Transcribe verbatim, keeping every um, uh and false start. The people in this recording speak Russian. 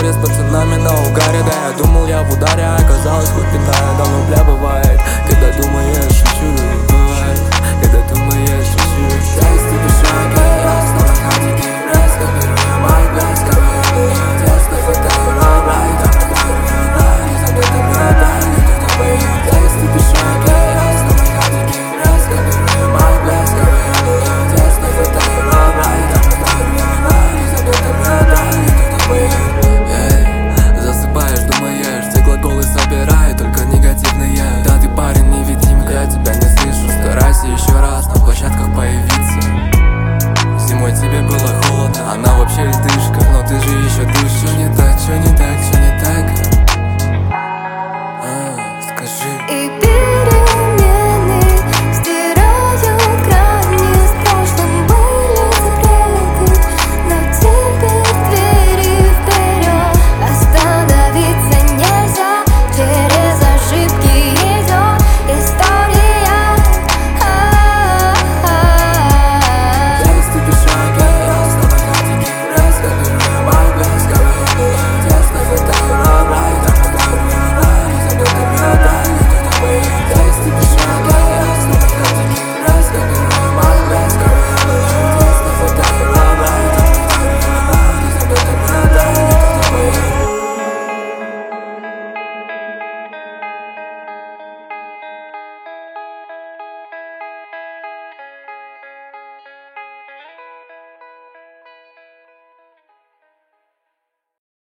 с пацанами на угаре. Да, я думал, я в ударе, а оказалось хоть пиная. Да, ну бля, бывает, когда думаешь, шучу. Бывает, когда думаешь, шучу. Тесты дышат, я снова ходики. Раскопирую мой глаз, ковырю. Тесно фотоэра, райда. Не забыто города, где ты бою. Тесты дышат, я снова ходики. Раскопирую мой глаз, ковырю. Тесно фотоэра, райда. Не забыто города, где ты бою. Засыпаешь, думаешь, все глаголы собирай, только негативные. Да, ты парень невидимка, я тебя не слышу. Старайся еще раз на площадках появиться. Зимой тебе было холодно, она вообще льдышка, но ты же еще дышишь. Что не так, что не так, что не так? А, скажи.